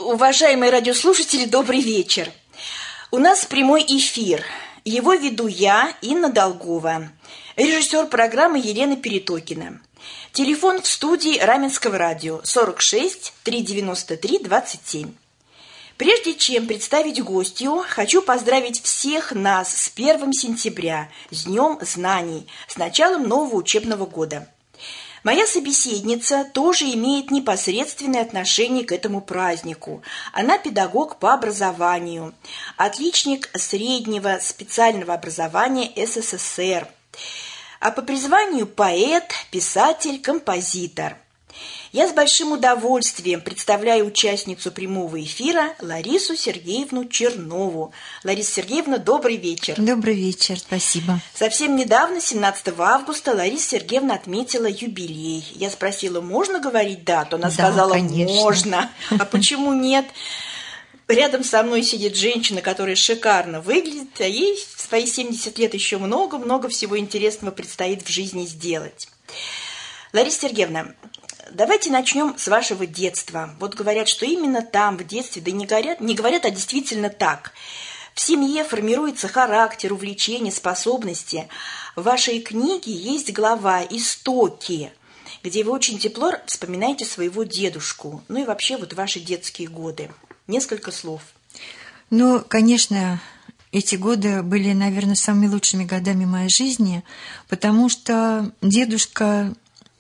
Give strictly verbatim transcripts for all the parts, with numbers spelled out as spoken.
Уважаемые радиослушатели, добрый вечер. У нас прямой эфир. Его веду я, Инна Долгова, режиссер программы Елена Перетокина. Телефон в студии Раменского радио сорок шесть триста девяносто три двадцать семь. Прежде чем представить гостью, хочу поздравить всех нас с первым сентября, с Днем знаний, с началом нового учебного года. Моя собеседница тоже имеет непосредственное отношение к этому празднику. Она педагог по образованию, отличник среднего специального образования СССР, а по призванию поэт, писатель, композитор. Я с большим удовольствием представляю участницу прямого эфира Ларису Сергеевну Чернову. Лариса Сергеевна, добрый вечер. Добрый вечер, спасибо. Совсем недавно, семнадцатого августа, Лариса Сергеевна отметила юбилей. Я спросила, можно говорить дату? Она да, сказала, конечно. Можно. А почему нет? Рядом со мной сидит женщина, которая шикарно выглядит, а ей в свои семьдесят лет еще много-много всего интересного предстоит в жизни сделать. Лариса Сергеевна, давайте начнем с вашего детства. Вот говорят, что именно там, в детстве, да и не говорят, не говорят, а действительно так. В семье формируется характер, увлечения, способности. В вашей книге есть глава «Истоки», где вы очень тепло вспоминаете своего дедушку, ну и вообще вот ваши детские годы. Несколько слов. Ну, конечно, эти годы были, наверное, самыми лучшими годами моей жизни, потому что дедушка...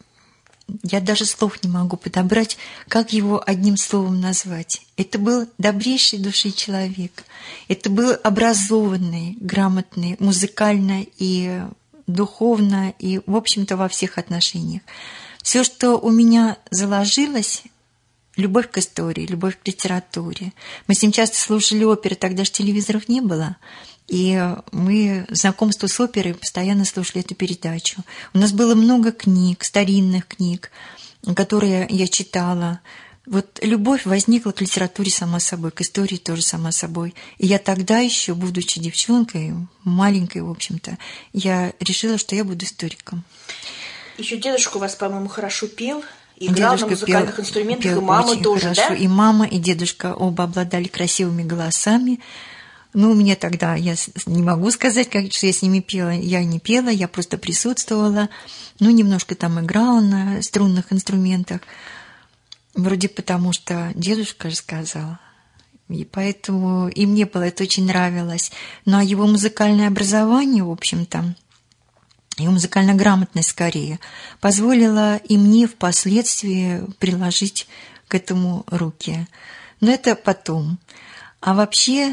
Я даже слов не могу подобрать, как его одним словом назвать. Это был добрейший души человек. Это был образованный, грамотный, музыкально и духовно, и, в общем-то, во всех отношениях. Все, что у меня заложилось, любовь к истории, любовь к литературе. Мы с ним часто слушали оперы, тогда же телевизоров не было. И мы знакомство с оперой постоянно слушали эту передачу. У нас было много книг, старинных книг, которые я читала. Вот любовь возникла к литературе сама собой, к истории тоже сама собой. И я тогда еще, будучи девчонкой, маленькой, в общем-то, я решила, что я буду историком. Еще дедушка у вас, по-моему, хорошо пел. Играл дедушка на музыкальных пел, инструментах, пел и мама очень тоже, хорошо. да? И мама, и дедушка оба обладали красивыми голосами. Ну, у меня тогда, я не могу сказать, как, что я с ними пела. Я не пела, я просто присутствовала. Ну, немножко там играла на струнных инструментах. Вроде потому, что дедушка же сказал. И поэтому и мне было это очень нравилось. Ну, а его музыкальное образование, в общем-то, его музыкальная грамотность скорее, позволила и мне впоследствии приложить к этому руки. Но это потом. А вообще...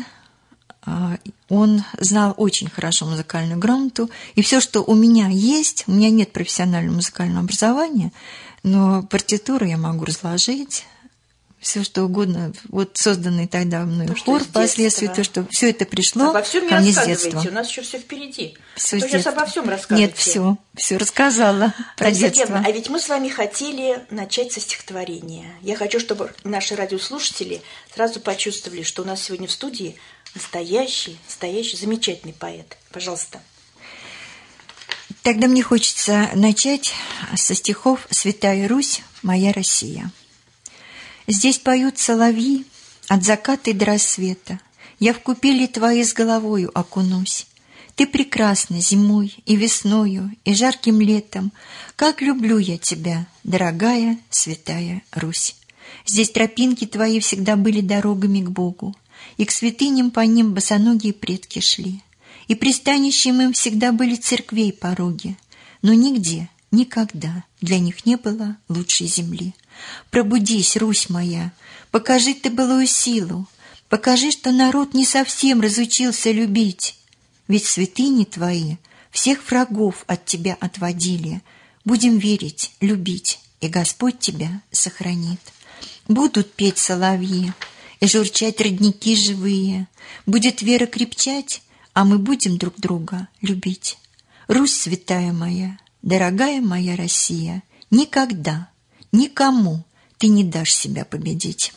Он знал очень хорошо музыкальную грамоту, и все, что у меня есть, у меня нет профессионального музыкального образования, но партитуру я могу разложить, все что угодно, вот созданный тогда мной хор впоследствии, то, что все это пришло обо всем ко не мне с детства. У нас еще все впереди. Все а то сейчас обо всем рассказывайте. Нет, все, все рассказала про Лариса детство. Сергеевна, а ведь мы с вами хотели начать со стихотворения. Я хочу, чтобы наши радиослушатели сразу почувствовали, что у нас сегодня в студии настоящий, настоящий, замечательный поэт. Пожалуйста. Тогда мне хочется начать со стихов «Святая Русь, моя Россия». Здесь поют соловьи от заката и до рассвета. Я в купели твоей с головою окунусь. Ты прекрасна зимой и весною, и жарким летом. Как люблю я тебя, дорогая святая Русь. Здесь тропинки твои всегда были дорогами к Богу, и к святыням по ним босоногие предки шли. И пристанищем им всегда были церквей пороги, но нигде, никогда для них не было лучшей земли. Пробудись, Русь моя, покажи ты былую силу, покажи, что народ не совсем разучился любить. Ведь святыни твои всех врагов от тебя отводили. Будем верить, любить, и Господь тебя сохранит. Будут петь соловьи и журчать родники живые. Будет вера крепчать, а мы будем друг друга любить. Русь святая моя, дорогая моя Россия, никогда, никому ты не дашь себя победить.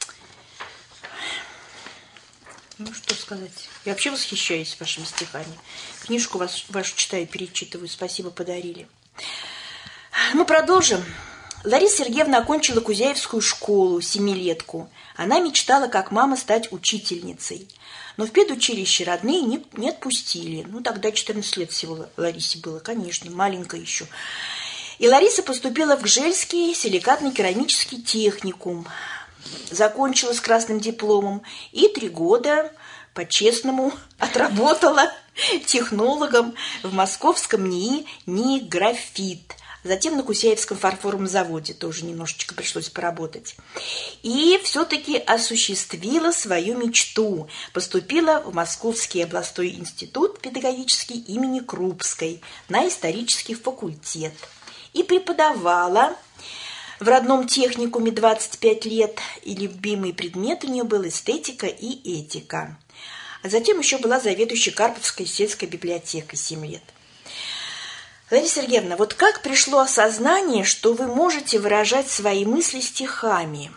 Ну, что сказать. Я вообще восхищаюсь вашими стихами. Книжку вас, вашу читаю, перечитываю. Спасибо, подарили. Мы продолжим. Лариса Сергеевна окончила Кузяевскую школу, семилетку. Она мечтала, как мама, стать учительницей. Но в педучилище родные не, не отпустили. Ну, тогда четырнадцать лет всего Ларисе было, конечно, маленькая еще. И Лариса поступила в Гжельский силикатно-керамический техникум. Закончила с красным дипломом и три года по-честному отработала технологом в московском НИИ «НИИ Графит». Затем на Кусяевском фарфоровом заводе тоже немножечко пришлось поработать. И все-таки осуществила свою мечту. Поступила в Московский областной институт педагогический имени Крупской на исторический факультет. И преподавала в родном техникуме двадцать пять лет. И любимый предмет у нее был эстетика и этика. А затем еще была заведующей Карповской сельской библиотекой семь лет. Лариса Сергеевна, вот как пришло осознание, что вы можете выражать свои мысли стихами?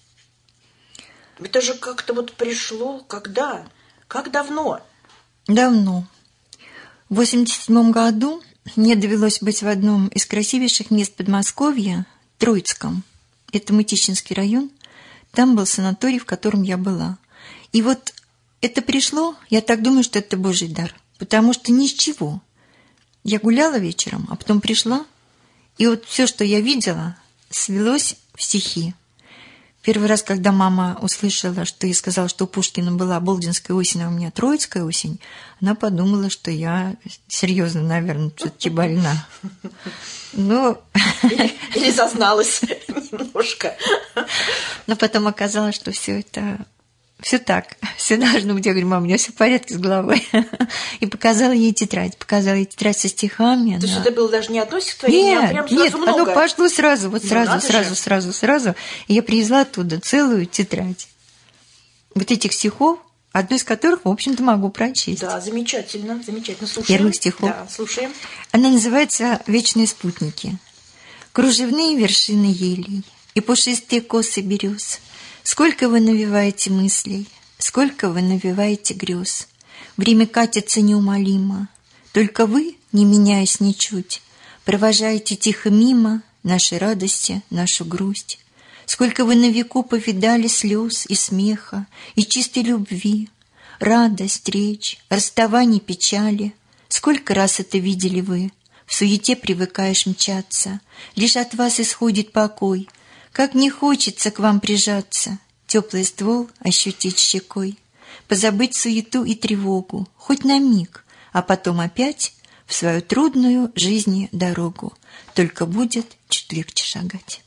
Это же как-то вот пришло, когда? Как давно? Давно. В восемьдесят седьмом году мне довелось быть в одном из красивейших мест Подмосковья, Троицком. Это Мытищинский район. Там был санаторий, в котором я была. И вот это пришло, я так думаю, что это Божий дар. Потому что ни с чего. Я гуляла вечером, а потом пришла, и вот все, что я видела, свелось в стихи. Первый раз, когда мама услышала, что я сказала, что у Пушкина была Болдинская осень, а у меня Троицкая осень, она подумала, что я серьезно, наверное, все-таки больна. Но... Или, или зазналась немножко. Но потом оказалось, что все это... Все так, все должно быть. Я говорю, мама, у меня все в порядке с головой. И показала ей тетрадь, показала ей тетрадь со стихами. То есть она... это было даже не одно стихотворение, нет, а прям нет, сразу много? Оно пошло сразу, вот ну, сразу, сразу, же. сразу, сразу. И я привезла оттуда целую тетрадь вот этих стихов, одну из которых, в общем-то, могу прочесть. Да, замечательно, замечательно. Слушаем. Первых стихов. Да, слушаем. Она называется «Вечные спутники». Кружевные вершины елей и пушистые косы берез. Сколько вы навеваете мыслей, сколько вы навеваете грез. Время катится неумолимо, только вы, не меняясь ничуть, провожаете тихо мимо наши радости, нашу грусть. Сколько вы на веку повидали слез и смеха, и чистой любви, радость, речь, расставаний, печали. Сколько раз это видели вы, в суете привыкаешь мчаться, лишь от вас исходит покой. Как не хочется к вам прижаться, теплый ствол ощутить щекой, позабыть суету и тревогу, хоть на миг, а потом опять в свою трудную жизни дорогу. Только будет чуть легче шагать.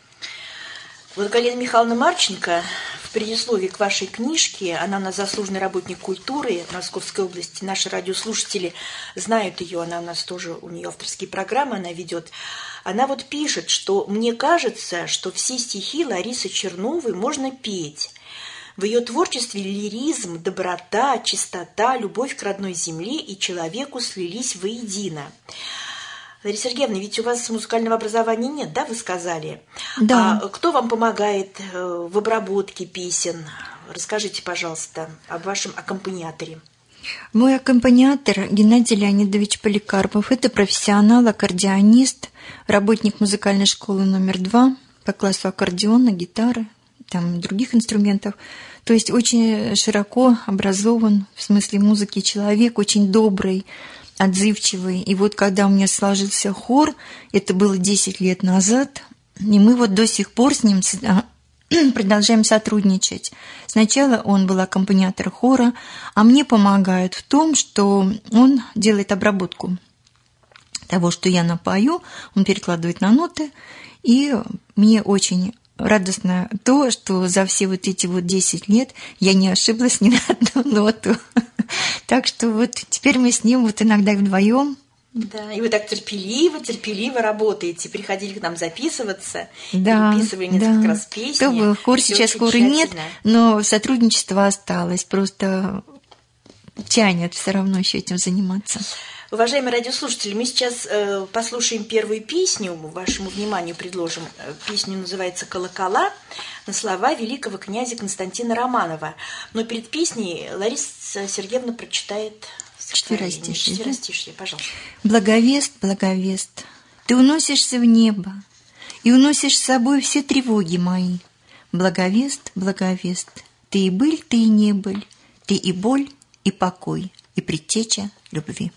Вот Галина Михайловна Марченко в предисловии к вашей книжке, она у нас заслуженный работник культуры Московской области, наши радиослушатели знают ее, она у нас тоже, у нее авторские программы она ведет. Она вот пишет, что «мне кажется, что все стихи Ларисы Черновой можно петь. В ее творчестве лиризм, доброта, чистота, любовь к родной земле и человеку слились воедино». Лариса Сергеевна, ведь у вас музыкального образования нет, да, вы сказали? Да. А кто вам помогает в обработке песен? Расскажите, пожалуйста, об вашем аккомпаниаторе. Мой аккомпаниатор Геннадий Леонидович Поликарпов. Это профессионал, аккордеонист, работник музыкальной школы номер два по классу аккордеона, гитары, там других инструментов. То есть очень широко образован в смысле музыки человек, очень добрый, отзывчивый. И вот когда у меня сложился хор, это было десять лет назад, и мы вот до сих пор с ним продолжаем сотрудничать. Сначала он был аккомпаниатор хора, а мне помогает в том, что он делает обработку того, что я напою, он перекладывает на ноты, и мне очень радостно то, что за все вот эти вот десять лет я не ошиблась ни на одну ноту. Так что вот теперь мы с ним вот иногда вдвоем. Да, и вы так терпеливо, терпеливо работаете, приходили к нам записываться, да, переписывали несколько да. раз песни. То был хор, сейчас хора нет, но сотрудничество осталось, просто тянет все равно еще этим заниматься. Уважаемые радиослушатели, мы сейчас э, послушаем первую песню, вашему вниманию предложим. Песня называется «Колокола» на слова великого князя Константина Романова. Но перед песней Лариса Сергеевна прочитает четверостишье. Четверостишье, пожалуйста. Благовест, благовест, ты уносишься в небо, и уносишь с собой все тревоги мои. Благовест, благовест, ты и быль, ты и не быль, ты и боль, и покой, и предтеча любви.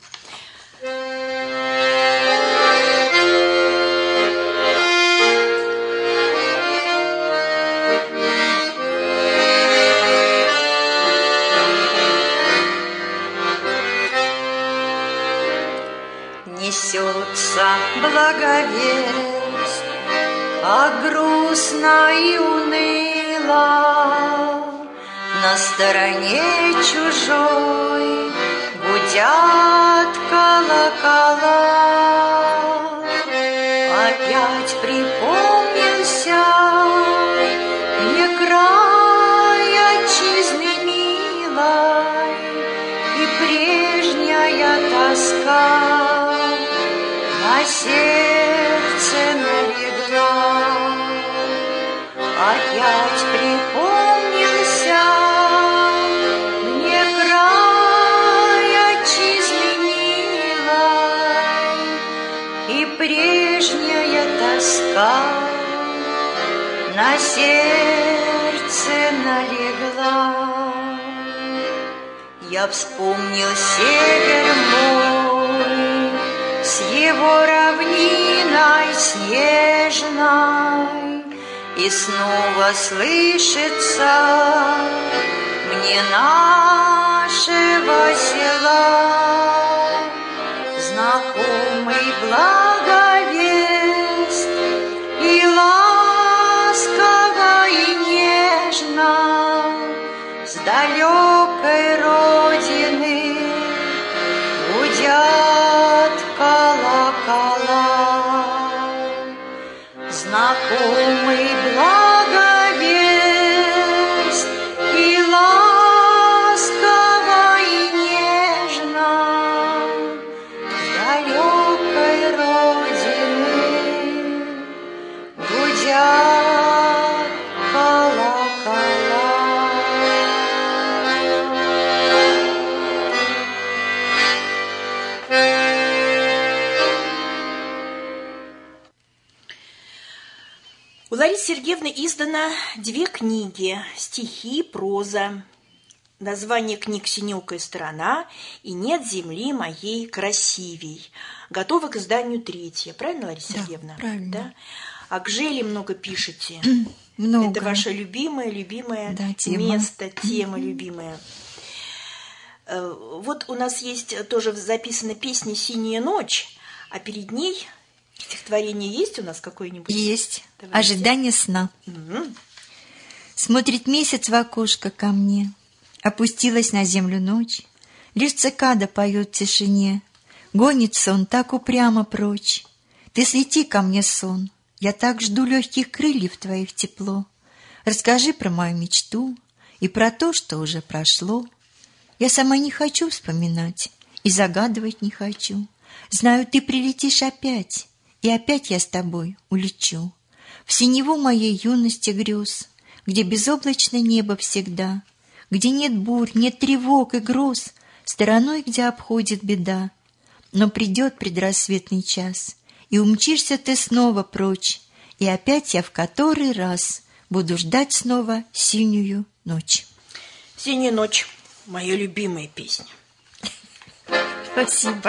Несется благовест, а грустно и уныло на стороне чужой гудят колокола. Опять припомнился мне край отчизны милой и прежняя тоска на сердце налегла. Опять припомнился мне край отчизны милой и прежняя тоска на сердце налегла. Я вспомнил север мой с его равниной снежной, и снова слышится мне нашего села знакомый благовест, и ласково и нежно с далекой родины гудят колокола. Знакомый благовест, и ласково и нежно с далекой родины гудят колокола. У Ларисы Сергеевны издано две книги «Стихи, проза». Название книг «Синелкая сторона» и «Нет земли моей красивей». Готова к изданию третья. Правильно, Лариса Да, Сергеевна? правильно. Да? А к Желе много пишете. Много. Это ваше любимое, любимое Да, тема. место, тема любимая. Э, Вот у нас есть тоже записана песня «Синяя ночь», а перед ней стихотворение есть у нас какое-нибудь? Есть. Давайте. Ожидание сна. Угу. Смотрит месяц в окошко ко мне, опустилась на землю ночь, лишь цикада поет в тишине, гонит сон так упрямо прочь. Ты слети ко мне, сон, я так жду легких крыльев твоих тепло. Расскажи про мою мечту и про то, что уже прошло. Я сама не хочу вспоминать и загадывать не хочу. Знаю, ты прилетишь опять, и опять я с тобой улечу в синеву моей юности грез, где безоблачное небо всегда, где нет бурь, нет тревог и гроз, стороной, где обходит беда. Но придет предрассветный час, и умчишься ты снова прочь, и опять я в который раз буду ждать снова синюю ночь. «Синяя ночь» – моя любимая песня. Спасибо.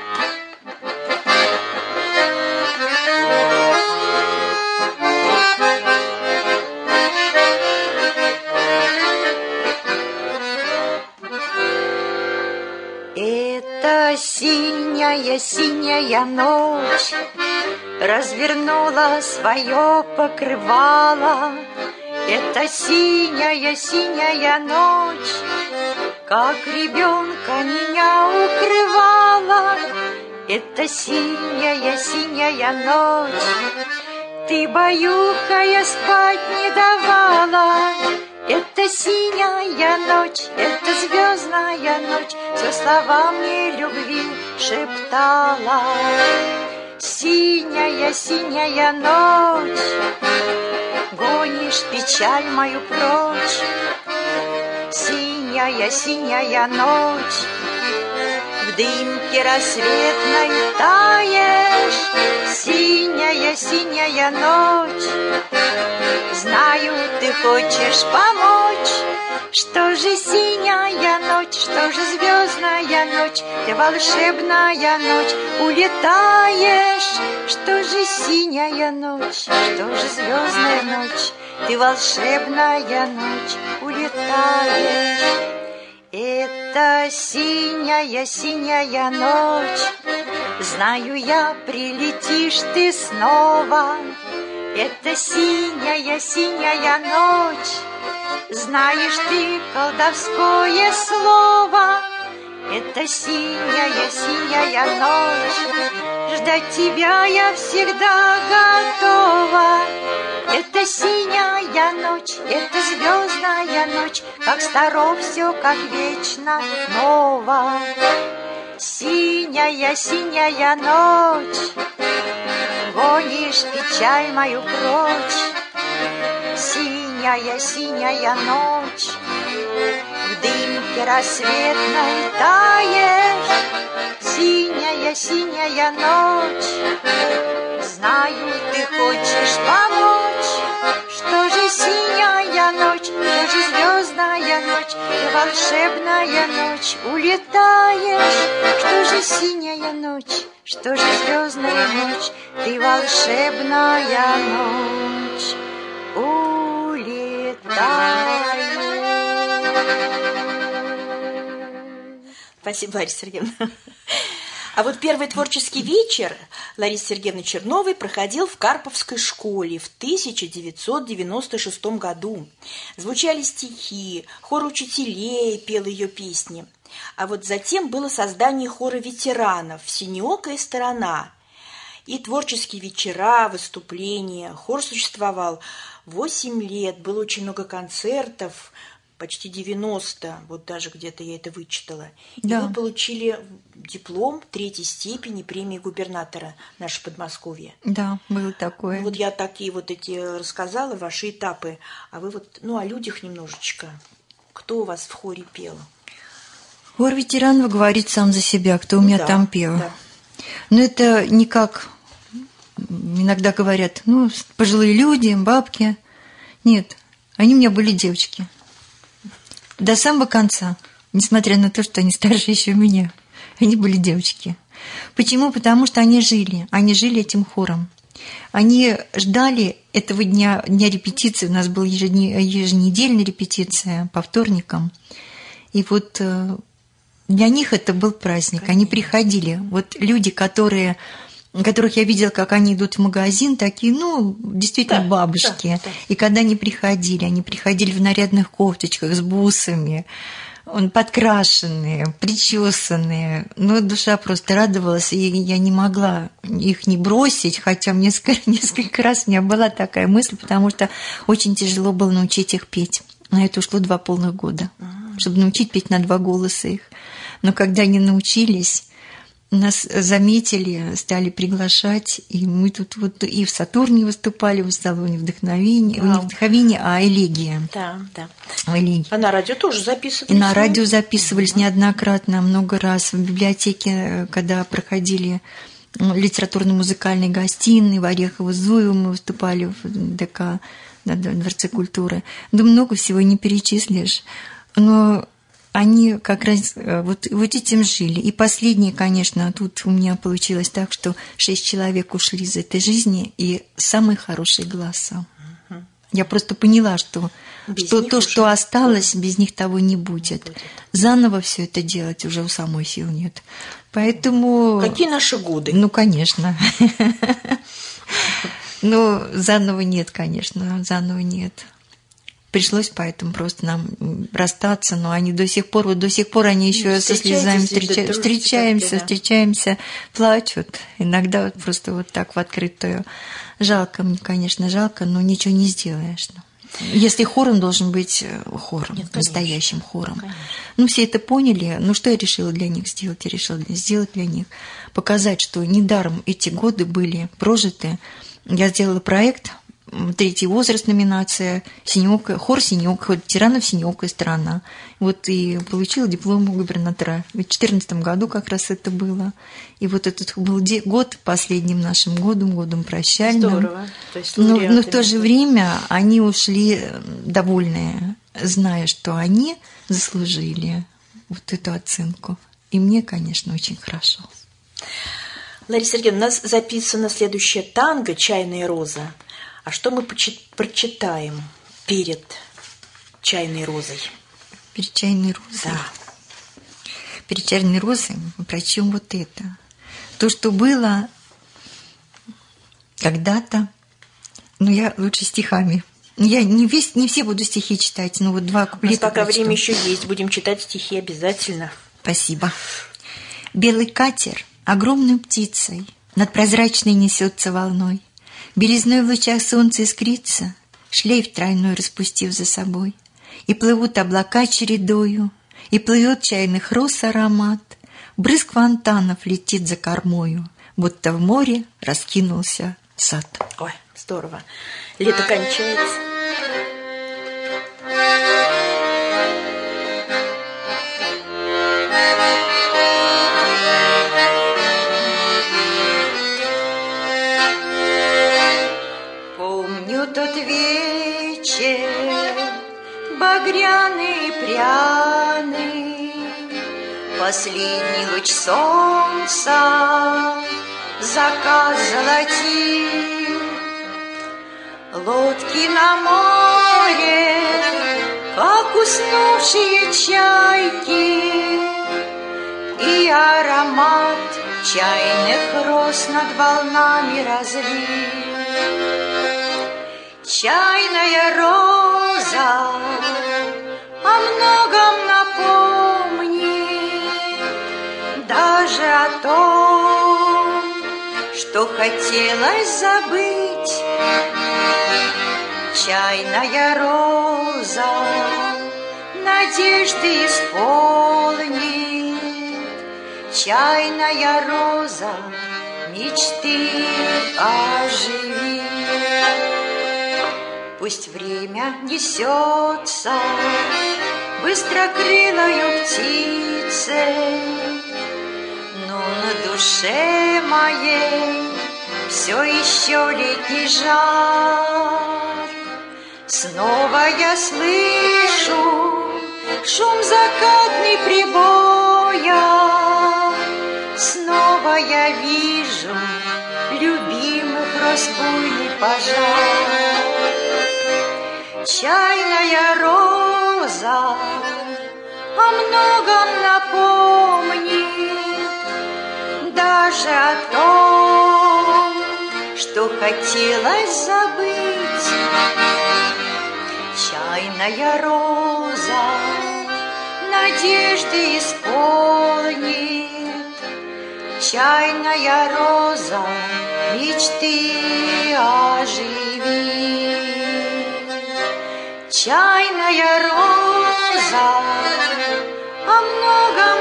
Это синяя, синяя ночь развернула свое покрывало. Это синяя, синяя ночь, как ребенка меня укрывала. Это синяя, синяя ночь, ты, баюкая, спать не давала. Это синяя ночь, это звездная ночь, все слова мне любви шептала. Синяя, синяя ночь, гонишь печаль мою прочь. Синяя, синяя ночь, в дымке рассветной таешь. Синяя, синяя ночь, знаю, ты хочешь помочь. Что же синяя ночь, что же звездная ночь, ты волшебная ночь, улетаешь. Что же синяя ночь, что же звездная ночь, ты волшебная ночь, улетаешь. Это синяя, синяя ночь, знаю я, прилетишь ты снова. Это синяя, синяя ночь, знаешь ты колдовское слово. Это синяя, синяя ночь, ждать тебя я всегда готова. Это синяя ночь, это звездная ночь, как старо все, как вечно ново. Синяя, синяя ночь, гонишь печаль мою прочь. Синяя, синяя ночь, в дымке рассветной таешь. Синяя, синяя ночь, знаю, ты хочешь помочь. Что же синяя ночь, что же звездная ночь, ты волшебная ночь, улетаешь. Что же синяя ночь, что же звездная ночь, ты волшебная ночь, улетаешь. Спасибо, Лариса Сергеевна. А вот первый творческий вечер Ларисы Сергеевны Черновой проходил в Карповской школе в тысяча девятьсот девяносто шестом году. Звучали стихи, хор учителей пел ее песни. А вот затем было создание хора ветеранов «Синеокая сторона». И творческие вечера, выступления. Хор существовал восемь лет, было очень много концертов, почти девяносто, вот даже где-то я это вычитала. И Да. вы получили диплом третьей степени премии губернатора нашего Подмосковья. Да, было такое. Ну, вот я такие вот эти рассказала, ваши этапы, а вы вот, ну, о людях немножечко. Кто у вас в хоре пел? Хор ветеранов говорит сам за себя, кто у меня Да, там пел. да. Но это не как иногда говорят, ну, пожилые люди, бабки. Нет, они у меня были девочки. До самого конца, несмотря на то, что они старше еще меня, они были девочки. Почему? Потому что они жили, они жили этим хором. Они ждали этого дня, дня репетиции. У нас была еженедельная репетиция по вторникам. И вот для них это был праздник. Они приходили. Вот люди, которые, которых я видела, как они идут в магазин, такие, ну, действительно, да, бабушки. Да, да. И когда они приходили, они приходили в нарядных кофточках с бусами, подкрашенные, причесанные. Ну, душа просто радовалась, и я не могла их не бросить, хотя несколько, несколько раз у меня была такая мысль, потому что очень тяжело было научить их петь. На это ушло два полных года, А-а-а. чтобы научить петь на два голоса их. Но когда они научились, нас заметили, стали приглашать, и мы тут вот и в Сатурне выступали, в салоне вдохновения, не вдохновения, а элегия. Да, да. Элегия. А на радио тоже записывались? И на радио записывались неоднократно, много раз. В библиотеке, когда проходили литературно-музыкальные гостиные, в Орехово-Зуево мы выступали в ДК, в Дворце культуры. Да много всего не перечислишь. Но они как раз вот, вот этим жили. И последнее, конечно, тут у меня получилось так, что шесть человек ушли из этой жизни, и самые хорошие голоса. Угу. Я просто поняла, что, что то, уже... что осталось, без них того не будет. будет. Заново все это делать уже у самой сил нет. Поэтому... Какие наши годы? Ну, конечно. Ну, заново нет, конечно, заново нет. Пришлось поэтому просто нам расстаться, но они до сих пор, вот до сих пор они еще со слезами встреча... встречаемся, да. встречаемся, плачут. Иногда вот просто вот так в открытую. Жалко мне, конечно, жалко, но ничего не сделаешь. Если хором должен быть хором, Нет, настоящим хором. Конечно. Ну, все это поняли. Ну, что я решила для них сделать? Я решила сделать для них, показать, что недаром эти годы были прожиты. Я сделала проект третий возраст номинация, синеокая, хор синеокая, ветеранов синеокая страна. Вот и получила диплом у губернатора. В две тысячи четырнадцатом году как раз это было. И вот этот был год последним нашим годом, годом прощальным. Здорово. То есть но, но в то же время они ушли довольные, зная, что они заслужили вот эту оценку. И мне, конечно, очень хорошо. Лариса Сергеевна, у нас записано следующее танго «Чайная роза». А что мы прочитаем перед «Чайной розой»? Перед «Чайной розой»? Да. Перед «Чайной розой» мы прочтем вот это. То, что было когда-то, ну, я лучше стихами. Я не, весь, не все буду стихи читать, но вот два куплета. У нас пока прочту. время еще есть, будем читать стихи обязательно. Спасибо. Белый катер огромной птицей над прозрачной несется волной. Белизной в лучах солнца искрится, шлейф тройной распустив за собой. И плывут облака чередою, и плывет чайных роз аромат. Брызг фонтанов летит за кормою, будто в море раскинулся сад. Ой, здорово. Лето кончается. Тот вечер багряный и пряный, последний луч солнца закат золотил. Лодки на море, как уснувшие чайки, и аромат чайных роз над волнами разлил. Чайная роза о многом напомнит, даже о том, что хотелось забыть. Чайная роза надежды исполнит, чайная роза мечты оживит. Пусть время несется быстрокрылою птицей, но на душе моей все еще летний жар. Снова я слышу шум закатный прибоя, снова я вижу любимых роз буйный пожар. Чайная роза о многом напомнит, даже о том, что хотелось забыть. Чайная роза надежды исполнит, чайная роза мечты оживит. Чайная роза о многом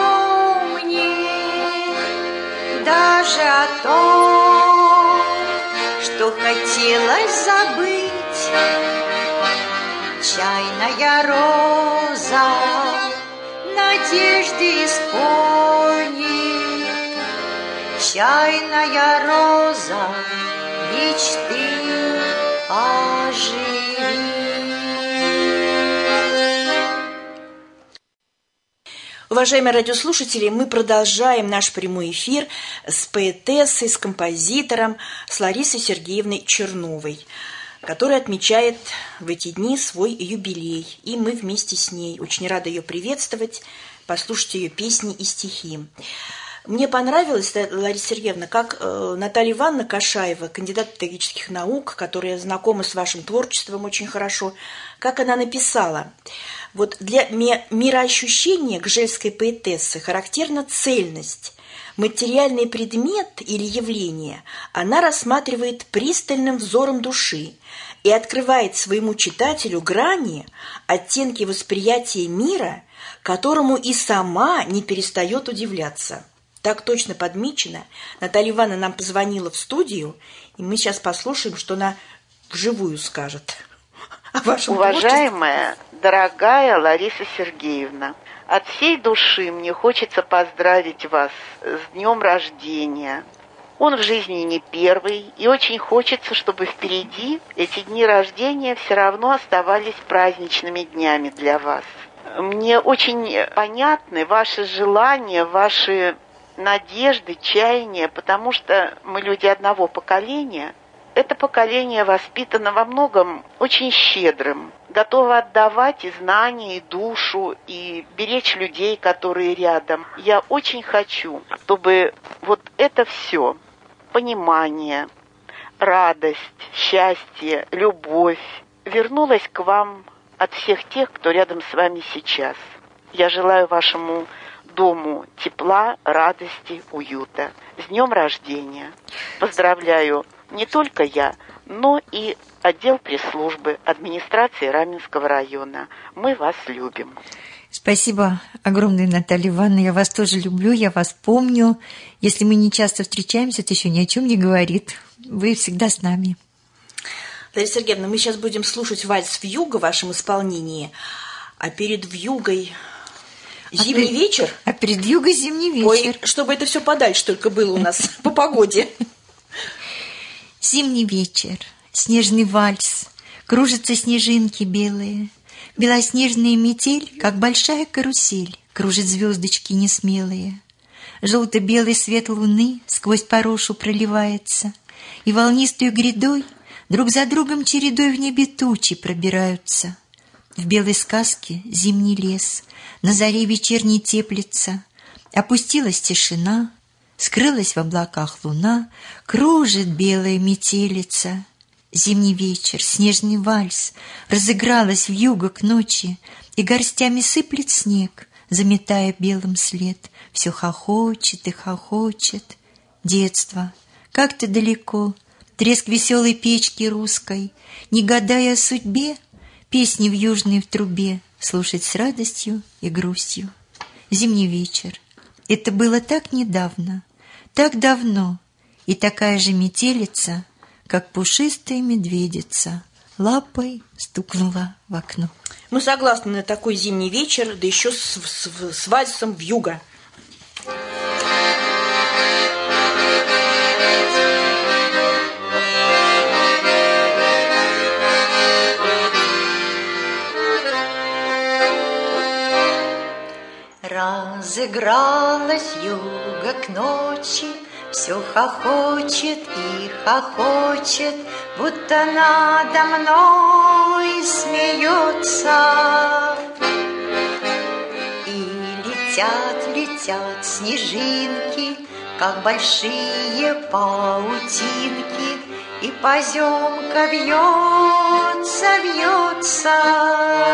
напомнит, даже о том, что хотелось забыть. Чайная роза надежды исполнит, чайная роза мечты оживит. Уважаемые радиослушатели, мы продолжаем наш прямой эфир с поэтессой, с композитором, с Ларисой Сергеевной Черновой, которая отмечает в эти дни свой юбилей. И мы вместе с ней. Очень рада ее приветствовать, послушать ее песни и стихи. Мне понравилось, Лариса Сергеевна, как Наталья Ивановна Кашаева, кандидат педагогических наук, которая знакома с вашим творчеством очень хорошо, как она написала. Вот для мироощущения гжельской поэтессы характерна цельность. Материальный предмет или явление она рассматривает пристальным взором души и открывает своему читателю грани, оттенки восприятия мира, которому и сама не перестает удивляться. Так точно подмечено. Наталья Ивановна нам позвонила в студию, и мы сейчас послушаем, что она вживую скажет о вашем Уважаемая, творчестве. Дорогая Лариса Сергеевна, от всей души мне хочется поздравить вас с днем рождения. Он в жизни не первый, и очень хочется, чтобы впереди эти дни рождения все равно оставались праздничными днями для вас. Мне очень понятны ваши желания, ваши надежды, чаяния, потому что мы люди одного поколения. Это поколение воспитано во многом очень щедрым, готово отдавать и знания, и душу, и беречь людей, которые рядом. Я очень хочу, чтобы вот это все, понимание, радость, счастье, любовь вернулось к вам от всех тех, кто рядом с вами сейчас. Я желаю вашему дому тепла, радости, уюта. С днем рождения! Поздравляю не только я, но и отдел пресс-службы администрации Раменского района. Мы вас любим. Спасибо огромное, Наталья Ивановна. Я вас тоже люблю, я вас помню. Если мы не часто встречаемся, это еще ни о чем не говорит. Вы всегда с нами. Лариса Сергеевна, мы сейчас будем слушать вальс «Вьюга» в вашем исполнении, а перед «Вьюгой» зимний а пред... вечер. А перед «Вьюгой» зимний вечер. Ой, чтобы это все подальше только было у нас по погоде. Зимний вечер, снежный вальс, кружатся снежинки белые, белоснежная метель, как большая карусель, кружит звездочки несмелые. Желто-белый свет луны сквозь порошу проливается, и волнистую грядой друг за другом чередой в небе тучи пробираются. В белой сказке зимний лес, на заре вечерней теплится, опустилась тишина, скрылась в облаках луна, кружит белая метелица. Зимний вечер, снежный вальс, разыгралась вьюга к ночи, и горстями сыплет снег, заметая белым след. Все хохочет и хохочет. Детство, как-то далеко, треск веселой печки русской, не гадая о судьбе, песни в южной в трубе слушать с радостью и грустью. Зимний вечер. Это было так недавно, так давно, и такая же метелица, как пушистая медведица, лапой стукнула в окно. Мы согласны на такой зимний вечер, да еще с, с, с вальсом «Вьюга». Разыгралась вьюга к ночи, все хохочет и хохочет, будто надо мной смеется. И летят, летят снежинки, как большие паутинки, и поземка вьется, вьется.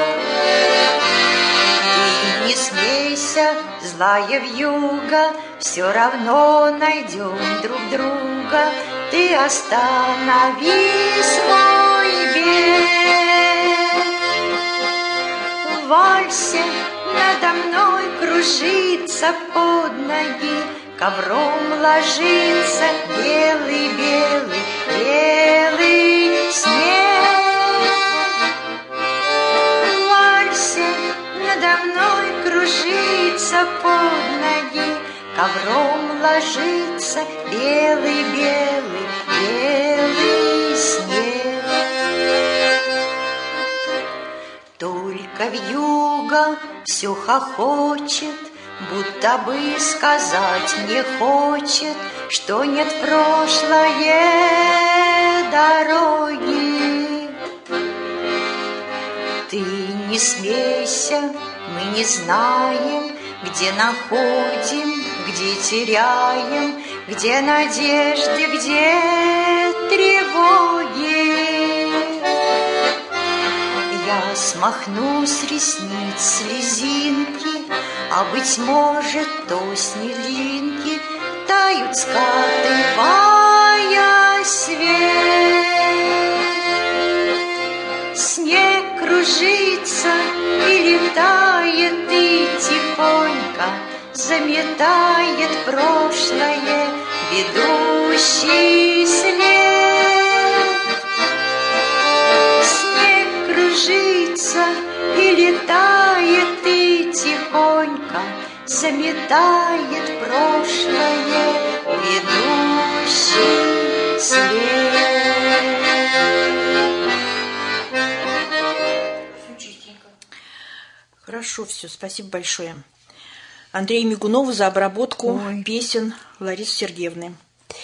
Ты не смейся, злая вьюга, все равно найдем друг друга. Ты останови свой бег. В вальсе надо мной кружится под ноги, ковром ложится белый-белый, белый снег. В вальсе надо мной кружится под ноги, ковром ложится белый-белый, белый снег. Только вьюга все хохочет, будто бы сказать не хочет, что нет в прошлое дороги. Ты не смейся, мы не знаем, где находим, где теряем, где надежды, где тревоги. Я смахну с ресниц слезинки, а, быть может, то снежинки тают, скатывая свет. Снег кружится и летает, и тихонько заметает прошлое ведущий след. заметает прошлое ведущий след. Хорошо, все, спасибо большое Андрею Мигунову за обработку Ой. песен Ларисы Сергеевны.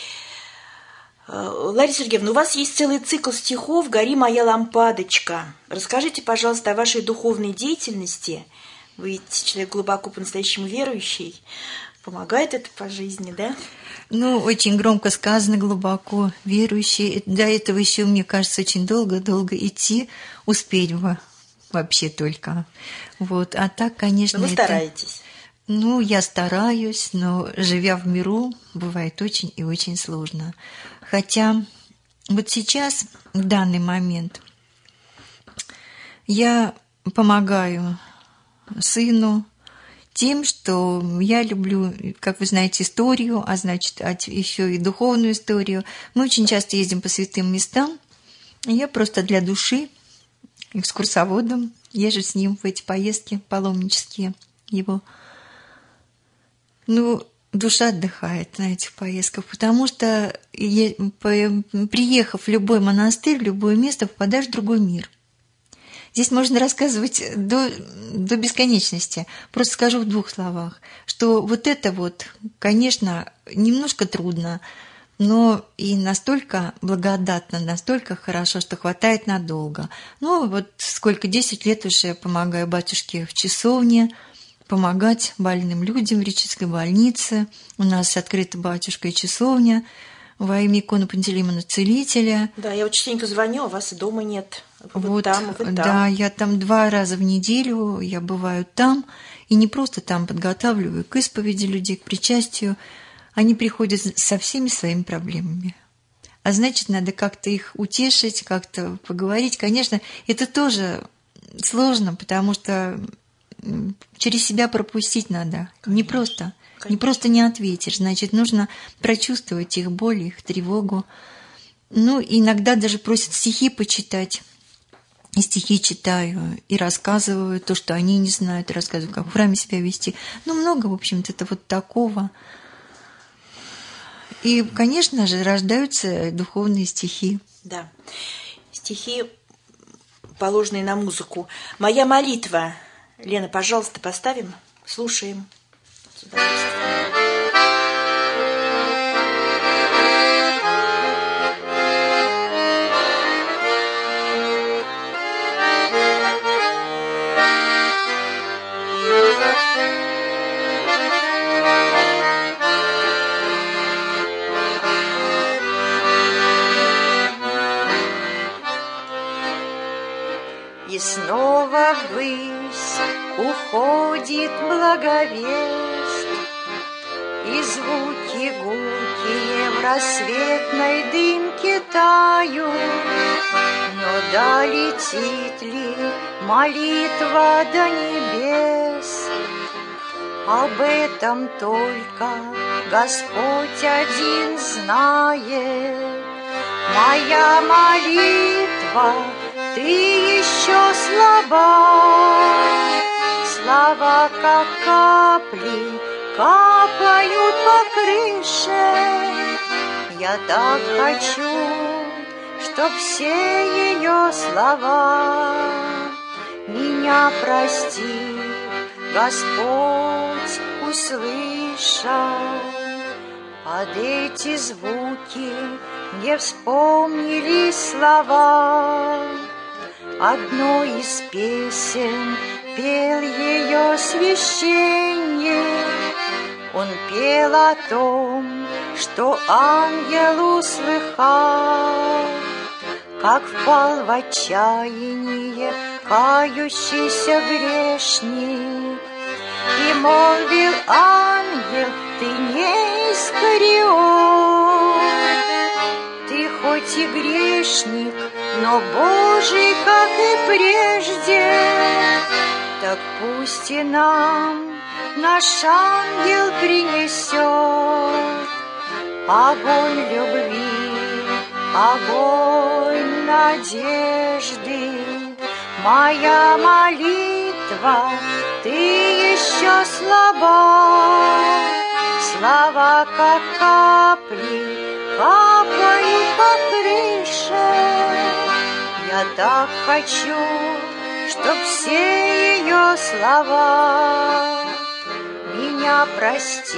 Лариса Сергеевна, у вас есть целый цикл стихов «Гори моя лампадочка». Расскажите, пожалуйста, о вашей духовной деятельности. Вы ведь человек глубоко по-настоящему верующий. Помогает это по жизни, да? Ну, очень громко сказано, глубоко верующий. До этого еще, мне кажется, очень долго-долго идти, успеть бы вообще только. Вот. А так, конечно... Но вы это... стараетесь. Ну, я стараюсь, но, живя в миру, бывает очень и очень сложно. Хотя вот сейчас, в данный момент, я помогаю сыну тем, что я люблю, как вы знаете, историю, а значит, еще и духовную историю. Мы очень часто ездим по святым местам, и я просто для души экскурсоводом езжу с ним в эти поездки паломнические его. Ну, душа отдыхает на этих поездках, потому что, приехав в любой монастырь, в любое место, попадаешь в другой мир. Здесь можно рассказывать до, до бесконечности. Просто скажу в двух словах, что вот это вот, конечно, немножко трудно, но и настолько благодатно, настолько хорошо, что хватает надолго. Ну, вот сколько, десять лет уже помогаю батюшке в часовне, помогать больным людям в Речицкой больнице. У нас открыта батюшка и часовня во имя иконы Пантелеймона Целителя. Да, я вот частенько звоню, а вас и дома нет. Вы вот, там, вы там. Да, я там два раза в неделю, я бываю там, и не просто там подготавливаю к исповеди людей, к причастию. Они приходят со всеми своими проблемами. А значит, надо как-то их утешить, как-то поговорить. Конечно, это тоже сложно, потому что через себя пропустить надо. Конечно, не просто, конечно. не просто не ответишь. Значит, нужно прочувствовать их боль, их тревогу. Ну, иногда даже просят стихи почитать. И стихи читаю, и рассказываю то, что они не знают, и рассказываю, как в храме себя вести. Ну, много, в общем-то, это вот такого. И, конечно же, рождаются духовные стихи. Да, стихи, положенные на музыку. «Моя молитва». Лена, пожалуйста, поставим, слушаем. С удовольствием. И снова ввысь уходит благовест, и звуки гулкие в рассветной дымке тают. Но долетит ли молитва до небес? Об этом только Господь один знает. Моя молитва, ты еще слаба, слова, как капли, капают по крыше. Я так хочу, чтоб все ее слова меня прости, Господь, услышал. Под эти звуки мне вспомнились слова одной из песен, пел ее священник. Он пел о том, что ангел услыхал, как впал в отчаяние кающийся грешник. И молвил ангел: ты не Искариот, ты хоть и грешник, но Божий, как и прежде. Так пусть и нам наш ангел принесет огонь любви, огонь надежды. Моя молитва слова, ты еще слаба. Слова, как капли, капают по крыше. Я так хочу, чтоб все ее слова меня прости,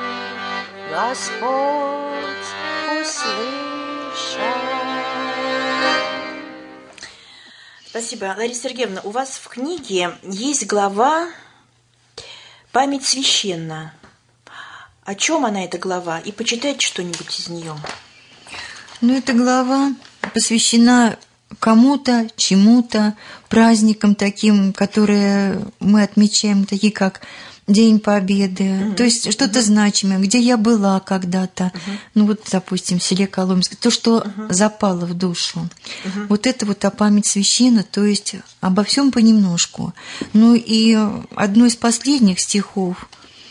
Господь, услышал. Спасибо. Лариса Сергеевна, у вас в книге есть глава «Память священна». О чем она, эта глава? И почитайте что-нибудь из нее. Ну, эта глава посвящена кому-то, чему-то, праздникам таким, которые мы отмечаем, такие как День Победы, mm-hmm. то есть что-то mm-hmm. значимое, где я была когда-то, mm-hmm. ну вот, допустим, в селе Коломенское, то, что mm-hmm. запало в душу. Mm-hmm. Вот это вот о память священна, то есть обо всем понемножку. Ну и одно из последних стихов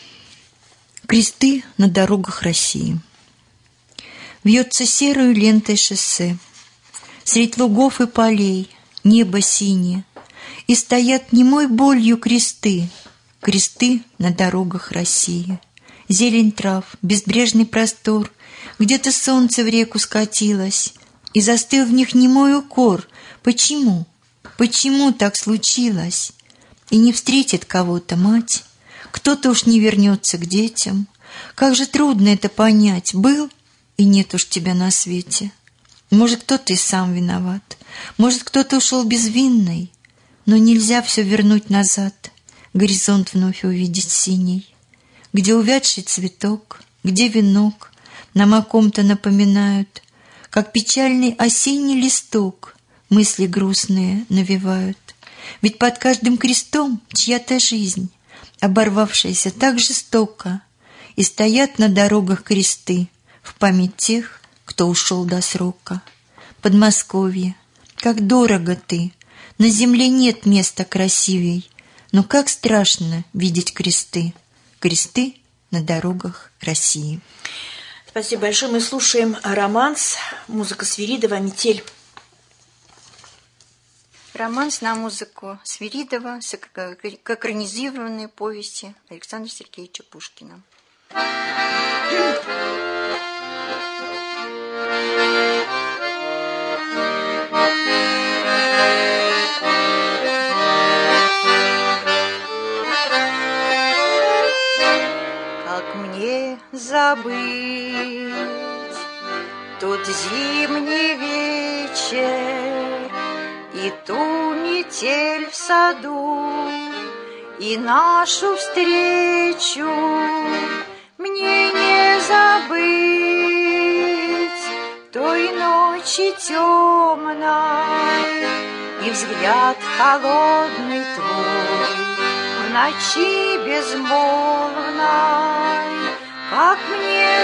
«Кресты на дорогах России». Вьется серою лентой шоссе, средь лугов и полей небо синее, и стоят немой болью кресты, кресты на дорогах России. Зелень трав, безбрежный простор, где-то солнце в реку скатилось, и застыл в них немой укор. Почему? Почему так случилось? И не встретит кого-то мать, кто-то уж не вернется к детям. Как же трудно это понять. Был, и нет уж тебя на свете. Может, кто-то и сам виноват, может, кто-то ушел безвинный, но нельзя все вернуть назад, горизонт вновь увидеть синий, где увядший цветок, где венок нам о ком-то напоминают, как печальный осенний листок мысли грустные навевают. Ведь под каждым крестом чья-то жизнь, оборвавшаяся так жестоко, и стоят на дорогах кресты в память тех, кто ушел до срока. Подмосковье, как дорого ты, на земле нет места красивей, но как страшно видеть кресты, кресты на дорогах России. Спасибо большое. Мы слушаем романс, музыка Свиридова «Метель». Романс на музыку Свиридова с экранизированной повести Александра Сергеевича Пушкина. Как мне забыть тот зимний вечер и ту метель в саду, и нашу встречу мне не забыть той ночи темной и взгляд холодный твой в ночи безмолвной. Как мне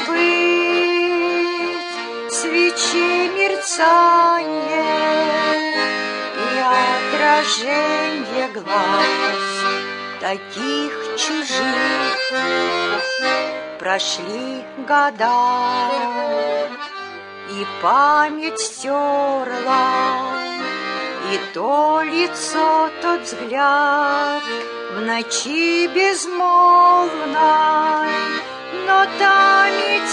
забыть свечи мерцанье и отраженье глаз таких чужих? Прошли года, и память стерла и то лицо, тот взгляд в ночи безмолвной. Но та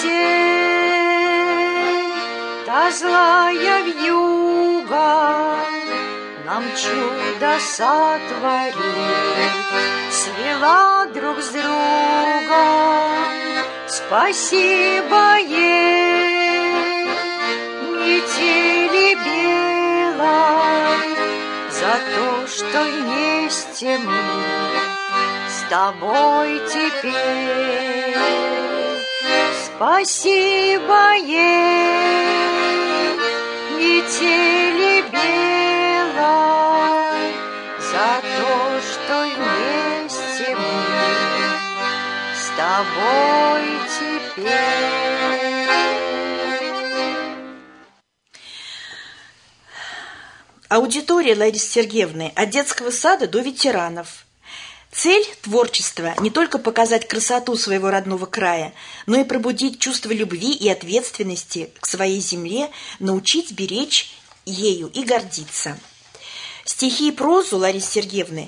метель, та злая вьюга нам чудо сотворит, свела друг с другом. Спасибо ей, метели белой, за то, что вместе мы с тобой теперь. Спасибо ей, метели белой, за то, что вместе мы с тобой теперь. Аудитория Ларисы Сергеевны от детского сада до ветеранов. Цель творчества – не только показать красоту своего родного края, но и пробудить чувство любви и ответственности к своей земле, научить беречь ею и гордиться. Стихи и прозу Ларисы Сергеевны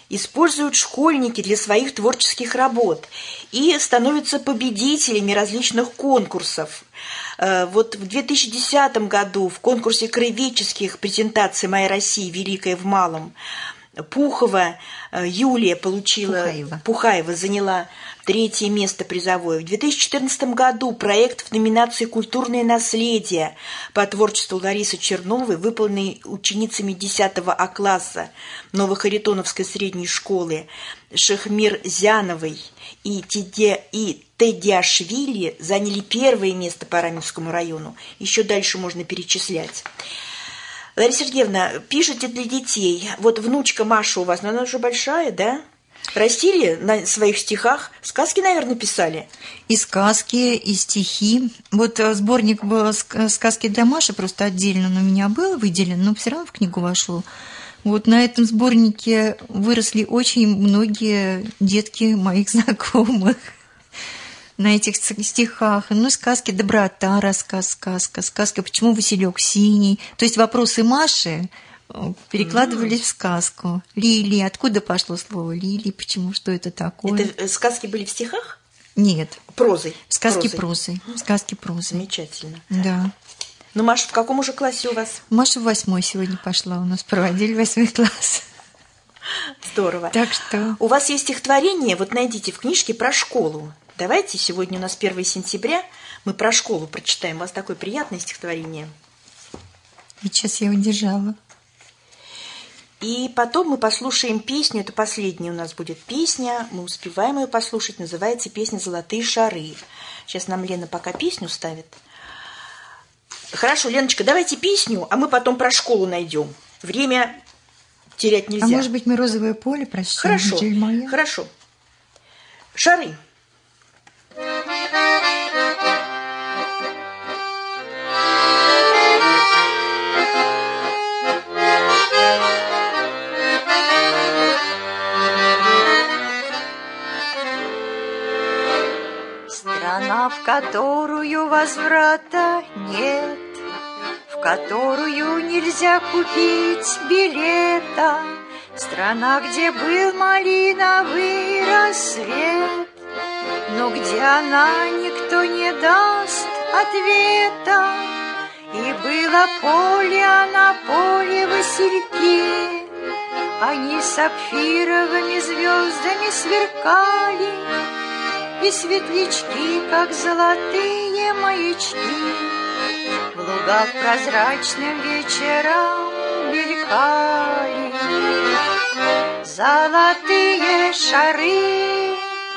используют школьники для своих творческих работ и становятся победителями различных конкурсов. Вот в две тысячи десятом году в конкурсе краеведческих презентаций «Моя Россия. Великая в малом» Пухова Юлия получила, Пухаева. Пухаева заняла третье место призовое. В две тысячи четырнадцатом году проект в номинации «Культурное наследие» по творчеству Ларисы Черновой, выполненный ученицами десятого А класса Новохаритоновской средней школы Шехмир Зяновой и Теде и Тедиашвили, заняли первое место по Раменскому району. Еще дальше можно перечислять. Лариса Сергеевна, пишете для детей. Вот внучка Маша у вас, но она уже большая, да? Растили на своих стихах? Сказки, наверное, писали? И сказки, и стихи. Вот сборник был «Сказки для Маши», просто отдельно он у меня был выделен, но все равно в книгу вошел. Вот на этом сборнике выросли очень многие детки моих знакомых. На этих стихах. Ну, сказки «Доброта», рассказ, сказка, сказка «Почему Василек синий?». То есть вопросы Маши перекладывались mm-hmm. в сказку. Лилии, откуда пошло слово лилии, почему, что это такое? Это сказки были в стихах? Нет. Прозой? Сказки прозой. Сказки прозой. Замечательно. Да. Ну, Маша, в каком уже классе у вас? Маша в восьмой сегодня пошла. У нас проводили восьмой класс. Здорово. Так что... У вас есть стихотворение, вот найдите в книжке про школу. Давайте, сегодня у нас первое сентября, мы про школу прочитаем. У вас такое приятное стихотворение. Сейчас я удержала. И потом мы послушаем песню, это последняя у нас будет песня, мы успеваем ее послушать, называется песня «Золотые шары». Сейчас нам Лена пока песню ставит. Хорошо, Леночка, давайте песню, а мы потом про школу найдем. Время терять нельзя. А может быть, мы «Розовое поле» прочтем? Хорошо, хорошо. Шары. Страна, в которую возврата нет, в которую нельзя купить билета, страна, где был малиновый рассвет, но где она никто не даст ответа. И было поле, а на поле васильки, они сапфировыми звездами сверкали, и светлячки, как золотые маячки, в лугах прозрачным вечером мелькали. Золотые шары,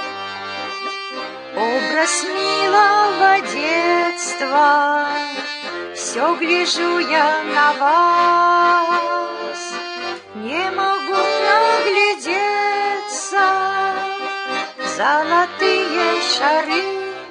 образ милого детства, все гляжу я на вас, не могу наглядеться. Золотые шары,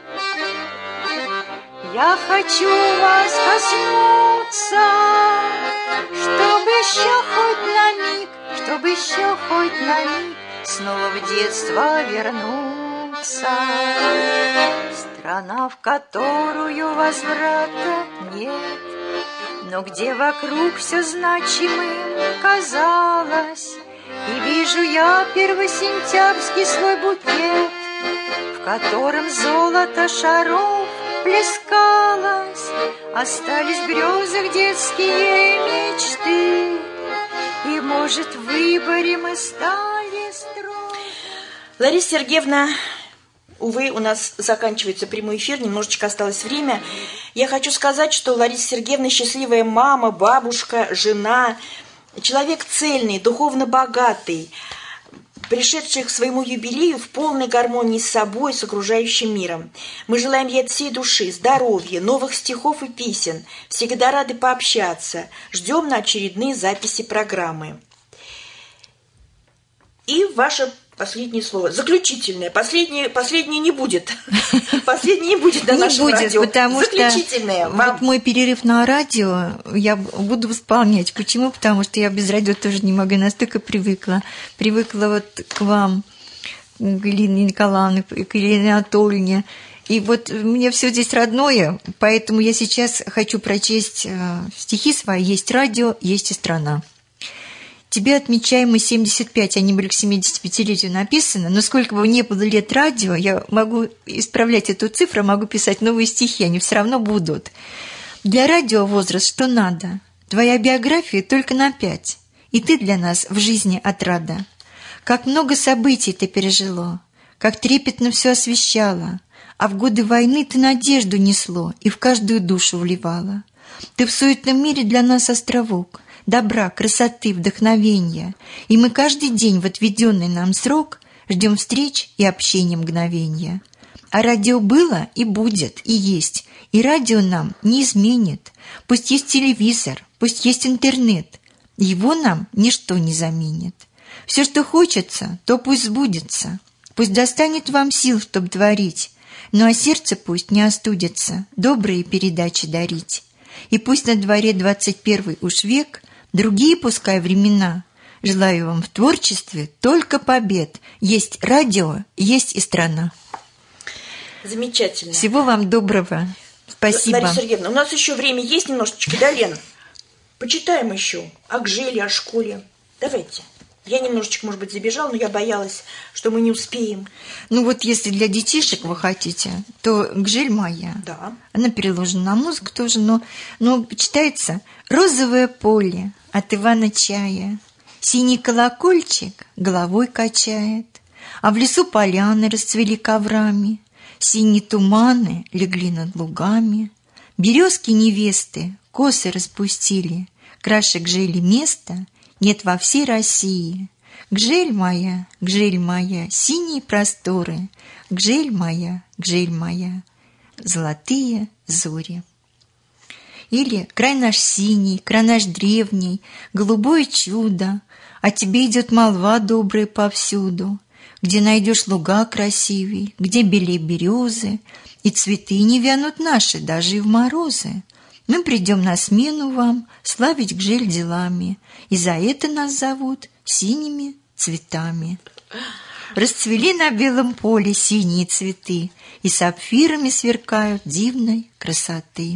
я хочу вас коснуться, чтобы еще хоть на миг, чтобы еще хоть на миг снова в детство вернуться. Страна, в которую возврата нет, но где вокруг все значимым казалось. И вижу я первосентябрьский свой букет, в котором золото шаров плескалось. Остались в грезах детские мечты, и, может, в выборе мы стали строй. Лариса Сергеевна, увы, у нас заканчивается прямой эфир, немножечко осталось время. Я хочу сказать, что Лариса Сергеевна счастливая мама, бабушка, жена, человек цельный, духовно богатый, пришедший к своему юбилею в полной гармонии с собой, с окружающим миром. Мы желаем ей от всей души здоровья, новых стихов и песен. Всегда рады пообщаться. Ждем на очередные записи программы. И ваше последнее слово. Заключительное. Последнее, последнее не будет. Последнее не будет на нашем радио. Не будет, потому Заключительное. что вот мой перерыв на радио я буду восполнять. Почему? Потому что я без радио тоже не могу. Я настолько привыкла. Привыкла вот к вам, к Елене Николаевне, к Елене Анатольевне. И вот мне все здесь родное, поэтому я сейчас хочу прочесть стихи свои. Есть радио, есть и страна. тебе отмечаемо семьдесят пять, а не были к семидесятипятилетию написано, но сколько бы ни было лет радио, я могу исправлять эту цифру, могу писать новые стихи, они все равно будут. Для радио возраст что надо? Твоя биография только на пять, и ты для нас в жизни отрада. Как много событий ты пережило, как трепетно все освещало, а в годы войны ты надежду несло и в каждую душу вливала. Ты в суетном мире для нас островок, добра, красоты, вдохновения, и мы каждый день в отведенный нам срок ждем встреч и общения мгновения. А радио было и будет, и есть, и радио нам не изменит. Пусть есть телевизор, пусть есть интернет, его нам ничто не заменит. Все, что хочется, то пусть сбудется, пусть достанет вам сил, чтоб творить, ну а сердце пусть не остудится добрые передачи дарить. И пусть на дворе двадцать первый уж век, другие пускай времена. Желаю вам в творчестве только побед. Есть радио, есть и страна. Замечательно. Всего вам доброго. Спасибо. Лариса Сергеевна, у нас еще время есть немножечко, да, Лен? Почитаем еще о Гжеле, о школе. Давайте. Я немножечко, может быть, забежала, но я боялась, что мы не успеем. Ну вот если для детишек вы хотите, то «Гжель моя». Да. Она переложена на музыку тоже, но, но читается «Розовое поле» от Ивана Чая. Синий колокольчик головой качает, а в лесу поляны расцвели коврами, синие туманы легли над лугами, березки невесты косы распустили, краше Гжели места нет во всей России. Гжель моя, Гжель моя, синие просторы, Гжель моя, Гжель моя, золотые зори. Или край наш синий, край наш древний, голубое чудо, о тебе идет молва добрая повсюду, где найдешь луга красивей, где белее березы, и цветы не вянут наши даже и в морозы. Мы придем на смену вам славить Гжель делами, и за это нас зовут синими цветами. Расцвели на белом поле синие цветы, и сапфирами сверкают дивной красоты.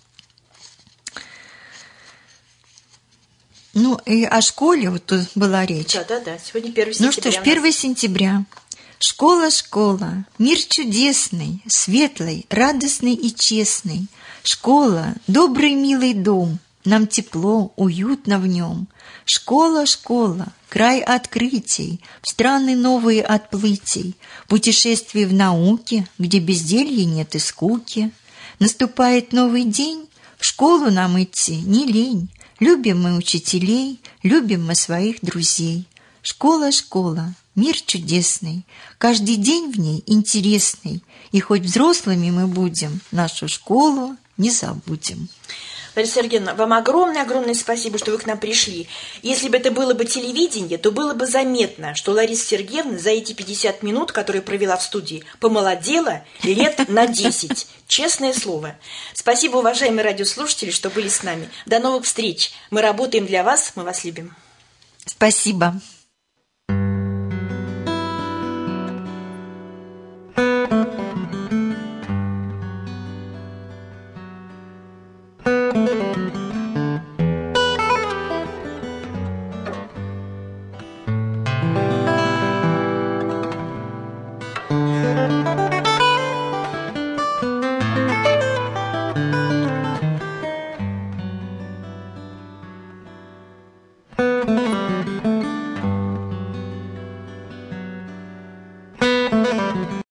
Ну, и о школе вот тут была речь. Да, да, да. Сегодня первое сентября. Ну что ж, первое сентября. Школа, школа, мир чудесный, светлый, радостный и честный. Школа, добрый, милый дом, нам тепло, уютно в нем. Школа, школа, край открытий, в страны новые отплытий, путешествий в науке, где безделья нет и скуки. Наступает новый день, в школу нам идти не лень. Любим мы учителей, любим мы своих друзей. Школа, школа, мир чудесный, каждый день в ней интересный, и хоть взрослыми мы будем, нашу школу не забудем. Лариса Сергеевна, вам огромное-огромное спасибо, что вы к нам пришли. Если бы это было бы телевидение, то было бы заметно, что Лариса Сергеевна за эти пятьдесят минут, которые провела в студии, помолодела лет на десять. Честное слово. Спасибо, уважаемые радиослушатели, что были с нами. До новых встреч. Мы работаем для вас, мы вас любим. Спасибо.